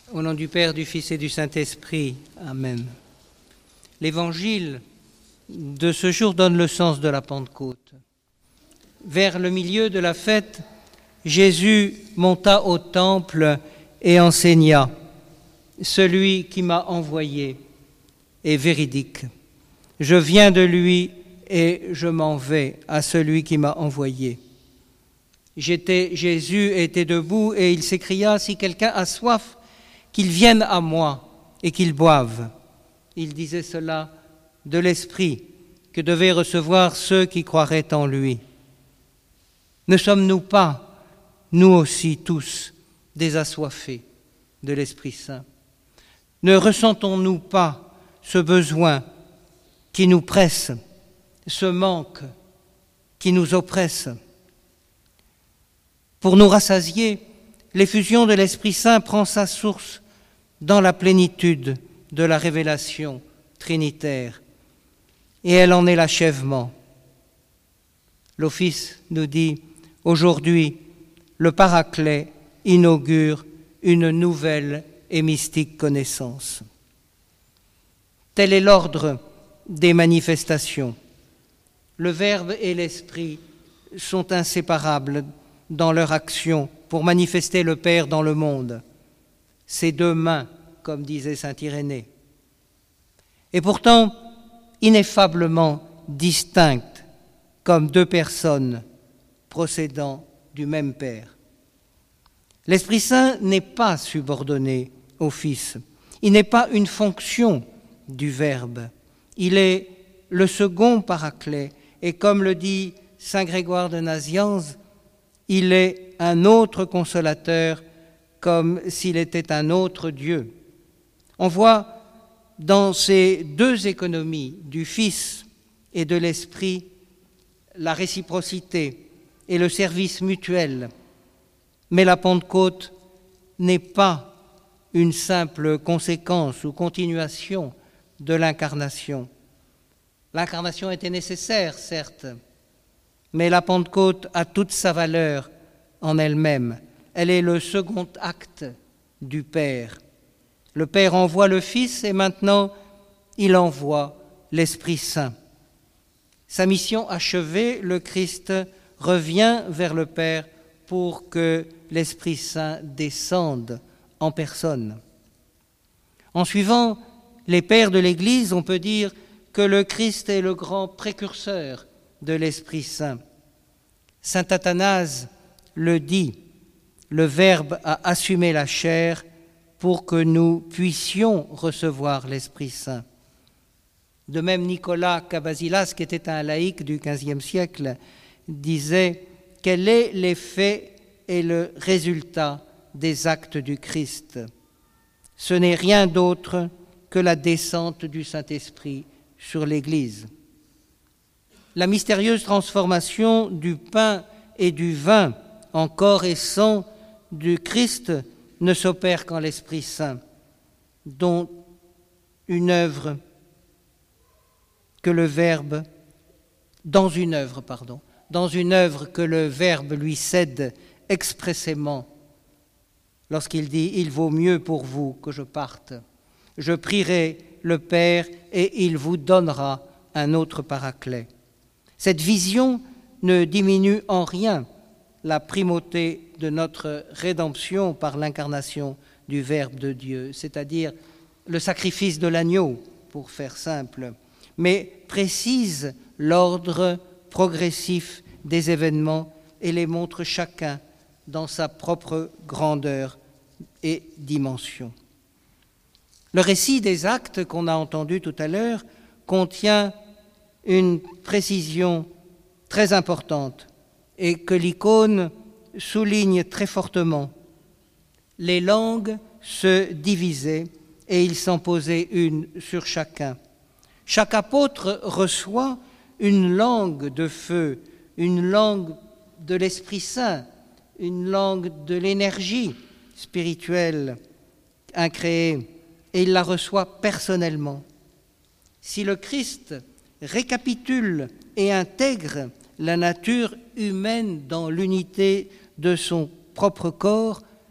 Au nom du Père, du Fils et du Saint-Esprit. Amen. L'évangile de ce jour donne le sens de la Pentecôte. Vers le milieu de la fête, Jésus monta au temple et enseigna. Celui qui m'a envoyé est véridique. Je viens de lui et je m'en vais à celui qui m'a envoyé. Jésus était debout et il s'écria, si quelqu'un a soif, qu'il vienne à moi et qu'il boive. Il disait cela de l'Esprit que devaient recevoir ceux qui croiraient en lui. Ne sommes-nous pas, nous aussi tous, des assoiffés de l'Esprit Saint? Ne ressentons-nous pas ce besoin qui nous presse, ce manque qui nous oppresse? Pour nous rassasier, l'effusion de l'Esprit Saint prend sa source dans la plénitude de la révélation trinitaire, et elle en est l'achèvement. L'Office nous dit, aujourd'hui, le Paraclet inaugure une nouvelle et mystique connaissance. Tel est l'ordre des manifestations. Le Verbe et l'Esprit sont inséparables dans leur action pour manifester le Père dans le monde. Ces deux mains, comme disait saint Irénée. Et pourtant, ineffablement distinctes, comme deux personnes procédant du même Père. L'Esprit Saint n'est pas subordonné au Fils. Il n'est pas une fonction du Verbe. Il est le second Paraclet. Et comme le dit saint Grégoire de Nazianze, il est un autre consolateur comme s'il était un autre Dieu. On voit dans ces deux économies du Fils et de l'Esprit la réciprocité et le service mutuel. Mais la Pentecôte n'est pas une simple conséquence ou continuation de l'incarnation. L'incarnation était nécessaire, certes, mais la Pentecôte a toute sa valeur en elle-même. Elle est le second acte du Père. Le Père envoie le Fils et maintenant il envoie l'Esprit Saint. Sa mission achevée, le Christ revient vers le Père pour que l'Esprit Saint descende en personne. En suivant les pères de l'Église, on peut dire que le Christ est le grand précurseur de l'Esprit Saint. Saint Athanase le dit, le Verbe a assumé la chair pour que nous puissions recevoir l'Esprit Saint. De même, Nicolas Cabasilas, qui était un laïc du XVe siècle, disait « Quel est l'effet et le résultat des actes du Christ ? Ce n'est rien d'autre que la descente du Saint-Esprit sur l'Église. » La mystérieuse transformation du pain et du vin en corps et sang du Christ ne s'opère qu'en l'Esprit Saint, dans une œuvre que le Verbe lui cède expressément lorsqu'il dit « Il vaut mieux pour vous que je parte. Je prierai le Père et il vous donnera un autre Paraclet. » Cette vision ne diminue en rien la primauté de notre rédemption par l'incarnation du Verbe de Dieu, c'est-à-dire le sacrifice de l'agneau, pour faire simple, mais précise l'ordre progressif des événements et les montre chacun dans sa propre grandeur et dimension. Le récit des actes qu'on a entendu tout à l'heure contient une précision très importante et que l'icône souligne très fortement. Les langues se divisaient et il s'en posait une sur chacun. Chaque apôtre reçoit une langue de feu, une langue de l'Esprit Saint, une langue de l'énergie spirituelle incréée, et il la reçoit personnellement. Si le Christ récapitule et intègre la nature humaine dans l'unité de son propre corps,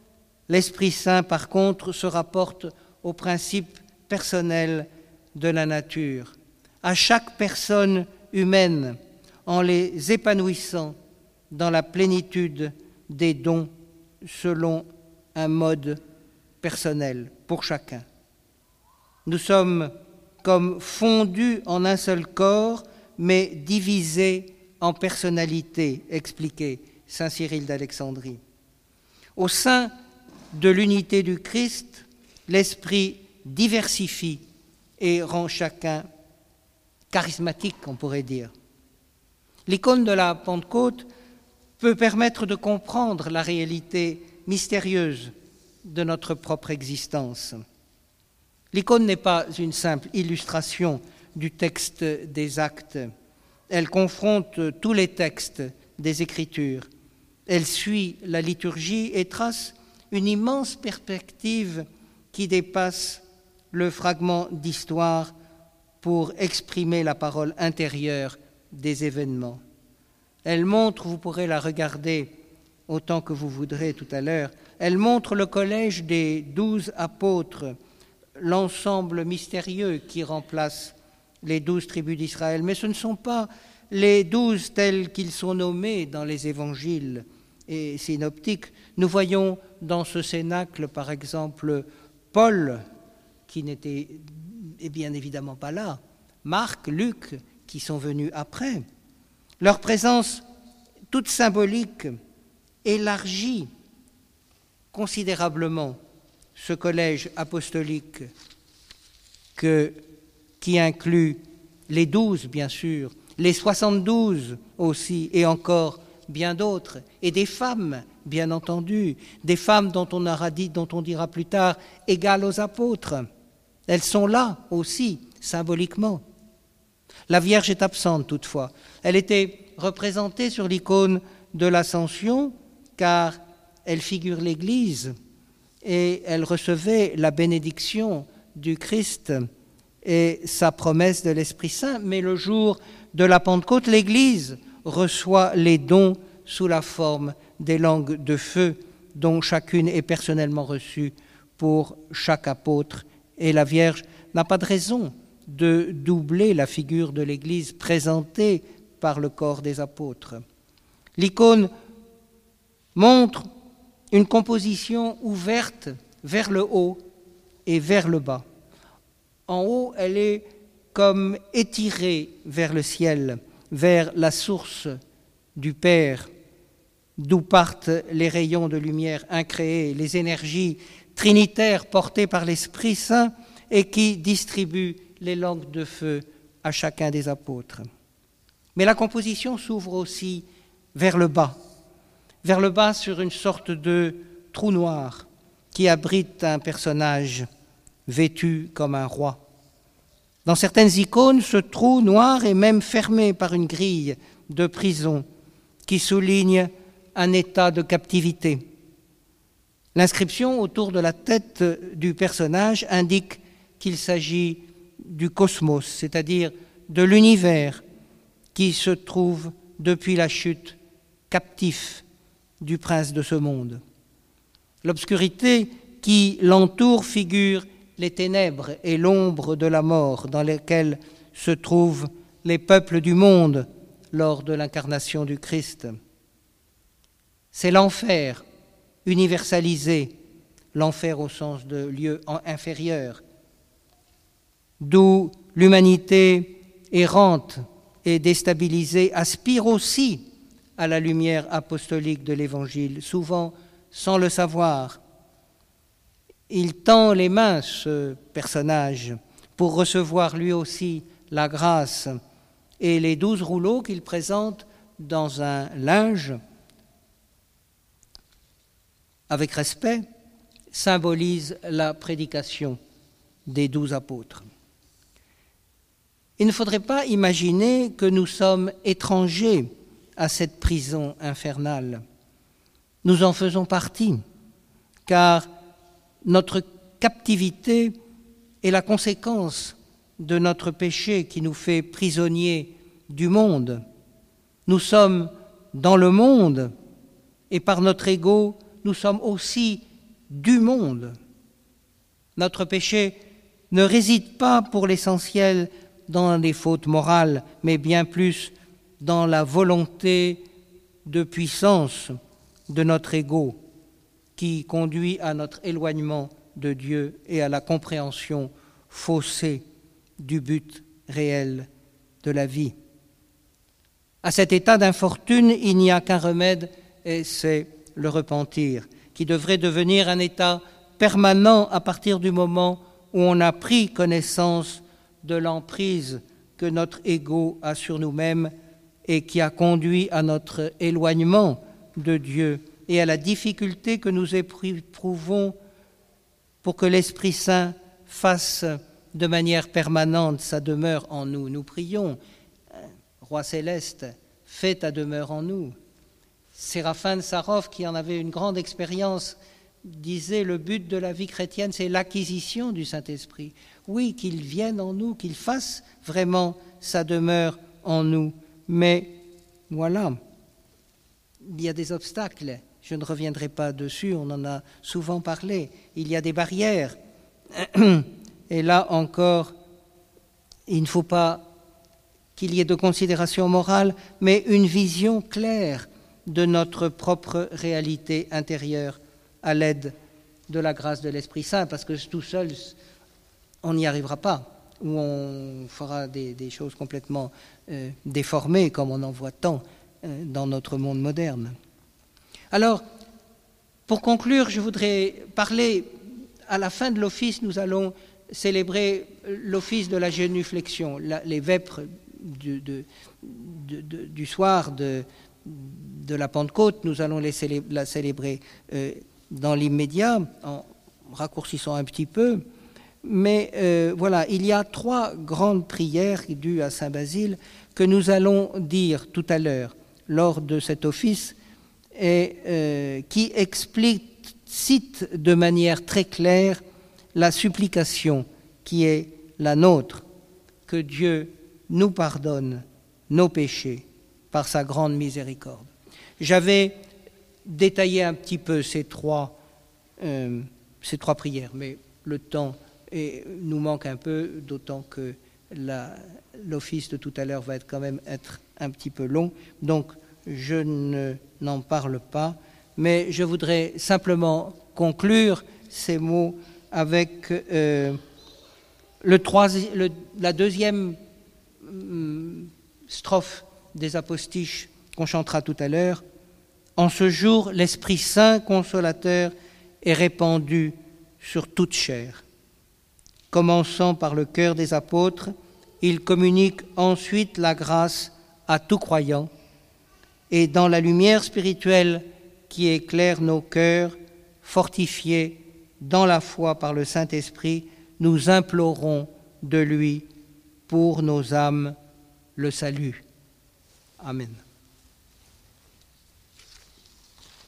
L'Esprit Saint, par contre, se rapporte aux principes personnels de la nature, à chaque personne humaine, en les épanouissant dans la plénitude des dons selon un mode personnel pour chacun. Nous sommes comme fondus en un seul corps, mais divisés en personnalités, expliquait saint Cyril d'Alexandrie. Au sein de l'unité du Christ, l'Esprit diversifie et rend chacun charismatique, on pourrait dire. L'icône de la Pentecôte peut permettre de comprendre la réalité mystérieuse de notre propre existence. L'icône n'est pas une simple illustration du texte des Actes. Elle confronte tous les textes des Écritures. Elle suit la liturgie et trace une immense perspective qui dépasse le fragment d'histoire pour exprimer la parole intérieure des événements. Elle montre, vous pourrez la regarder autant que vous voudrez tout à l'heure, elle montre le collège des 12 apôtres, l'ensemble mystérieux qui remplace les 12 tribus d'Israël. Mais ce ne sont pas les 12 tels qu'ils sont nommés dans les évangiles et synoptiques. Nous voyons dans ce cénacle, par exemple, Paul, qui n'était bien évidemment pas là, Marc, Luc, qui sont venus après. Leur présence, toute symbolique, élargit considérablement ce collège apostolique qui inclut les 12, bien sûr, les 72 aussi, et encore bien d'autres, et des femmes, bien entendu, des femmes dont on dira plus tard, égales aux apôtres. Elles sont là aussi, symboliquement. La Vierge est absente toutefois. Elle était représentée sur l'icône de l'Ascension, car elle figure l'Église et elle recevait la bénédiction du Christ et sa promesse de l'Esprit Saint. Mais le jour de la Pentecôte, l'Église reçoit les dons sous la forme des langues de feu, dont chacune est personnellement reçue pour chaque apôtre. Et la Vierge n'a pas de raison de doubler la figure de l'Église présentée par le corps des apôtres. L'icône montre une composition ouverte vers le haut et vers le bas. En haut, elle est comme étirée vers le ciel, vers la source du Père, d'où partent les rayons de lumière incréés, les énergies trinitaires portées par l'Esprit Saint et qui distribuent les langues de feu à chacun des apôtres. Mais la composition s'ouvre aussi vers le bas sur une sorte de trou noir qui abrite un personnage vêtu comme un roi. Dans certaines icônes, ce trou noir est même fermé par une grille de prison qui souligne un état de captivité. L'inscription autour de la tête du personnage indique qu'il s'agit du cosmos, c'est-à-dire de l'univers qui se trouve depuis la chute captif du prince de ce monde. L'obscurité qui l'entoure figure les ténèbres et l'ombre de la mort dans lesquelles se trouvent les peuples du monde lors de l'incarnation du Christ. C'est l'enfer universalisé, l'enfer au sens de lieu inférieur, d'où l'humanité errante et déstabilisée aspire aussi à la lumière apostolique de l'Évangile, souvent sans le savoir. Il tend les mains, ce personnage, pour recevoir lui aussi la grâce, et les 12 rouleaux qu'il présente dans un linge, avec respect, symbolisent la prédication des 12 apôtres. Il ne faudrait pas imaginer que nous sommes étrangers à cette prison infernale. Nous en faisons partie, car notre captivité est la conséquence de notre péché qui nous fait prisonniers du monde. Nous sommes dans le monde et par notre ego, nous sommes aussi du monde. Notre péché ne réside pas pour l'essentiel dans les fautes morales, mais bien plus dans la volonté de puissance de notre ego qui conduit à notre éloignement de Dieu et à la compréhension faussée du but réel de la vie. À cet état d'infortune, il n'y a qu'un remède, et c'est le repentir, qui devrait devenir un état permanent à partir du moment où on a pris connaissance de l'emprise que notre ego a sur nous-mêmes et qui a conduit à notre éloignement de Dieu et à la difficulté que nous éprouvons pour que l'Esprit Saint fasse de manière permanente sa demeure en nous. Nous prions, Roi céleste, fais ta demeure en nous. Séraphin de Sarov, qui en avait une grande expérience, disait le but de la vie chrétienne, c'est l'acquisition du Saint-Esprit. Oui, qu'il vienne en nous, qu'il fasse vraiment sa demeure en nous. Mais voilà, il y a des obstacles. Je ne reviendrai pas dessus, on en a souvent parlé. Il y a des barrières. Et là encore, il ne faut pas qu'il y ait de considération morale, mais une vision claire de notre propre réalité intérieure à l'aide de la grâce de l'Esprit Saint, parce que tout seul, on n'y arrivera pas, ou on fera des choses complètement déformées, comme on en voit tant dans notre monde moderne. Alors, pour conclure, je voudrais parler, à la fin de l'office, nous allons célébrer l'office de la génuflexion, les vêpres du soir de la Pentecôte, nous allons la célébrer dans l'immédiat, en raccourcissant un petit peu. Mais voilà, il y a 3 grandes prières dues à Saint Basile que nous allons dire tout à l'heure lors de cet office et qui explicitent de manière très claire la supplication qui est la nôtre, que Dieu nous pardonne nos péchés par sa grande miséricorde. J'avais détaillé un petit peu ces trois prières, mais le temps nous manque un peu, d'autant que l'office de tout à l'heure va quand même être un petit peu long, donc je n'en parle pas, mais je voudrais simplement conclure ces mots avec la deuxième strophe des apostiches qu'on chantera tout à l'heure. En ce jour, l'Esprit Saint consolateur est répandu sur toute chair. Commençant par le cœur des apôtres, il communique ensuite la grâce à tout croyant, et dans la lumière spirituelle qui éclaire nos cœurs, fortifiés dans la foi par le Saint-Esprit, nous implorons de lui pour nos âmes le salut. Amen.